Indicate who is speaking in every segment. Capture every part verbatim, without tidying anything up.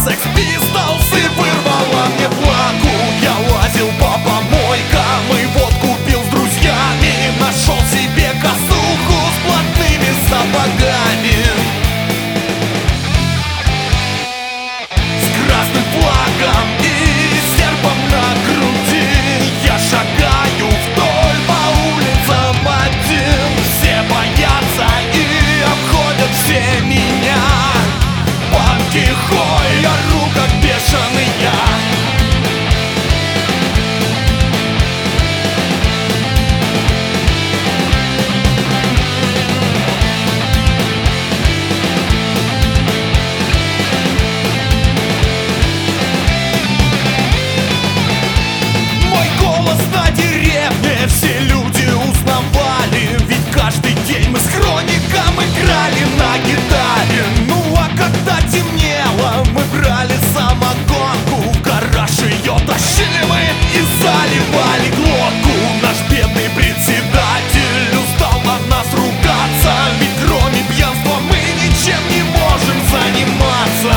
Speaker 1: Sex Pistols и вырвала мне планку. Я лазил по помойкам и водку пил с друзьями. Нашел себе косуху с плотными сапогами, с красным флагом и серпом на груди. Я шагаю вдоль по улицам один. Все боятся и обходят все меня. Панки, хой, ору как бешеный я. На деревне все люди узнавали, ведь каждый день мы с Хроником играли на гитаре. Ну а когда темнело, мы брали самогонку, в гараж ее тащили мы и заливали глотку. Наш бедный председатель устал от нас ругаться, ведь кроме пьянства мы ничем не можем заниматься.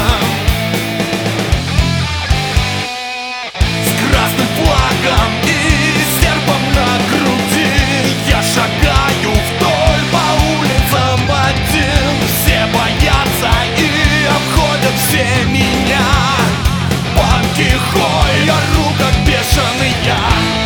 Speaker 1: С красным флагом и серпом на груди я шагаю вдоль по улицам один. Все боятся и обходят все меня. Панки, хой, ору как бешеный я.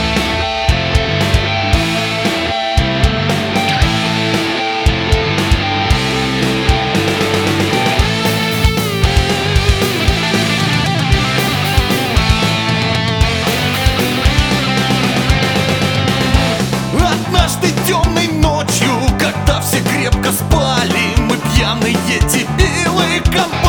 Speaker 1: Однажды темной ночью, когда все крепко спали, мы пьяные дебилы,